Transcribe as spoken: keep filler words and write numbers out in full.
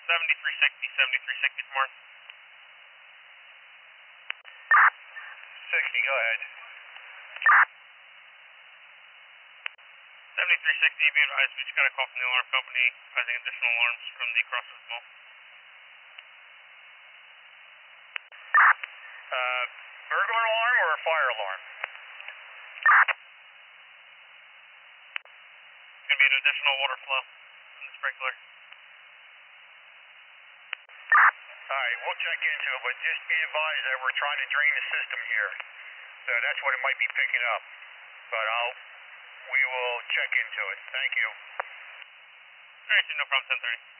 seventy-three sixty, seventy-three sixty from Mars. sixty, go ahead. seventy-three sixty, be advised, we just got a call from the alarm company, causing additional alarms from the Crossroads Mall. Uh, burglar alarm or fire alarm? Going to be an additional water flow from the sprinkler. Alright, we'll check into it, but just be advised that we're trying to drain the system here. So that's what it might be picking up. But I'll, we will check into it. Thank you. Alright, no problem, ten thirty.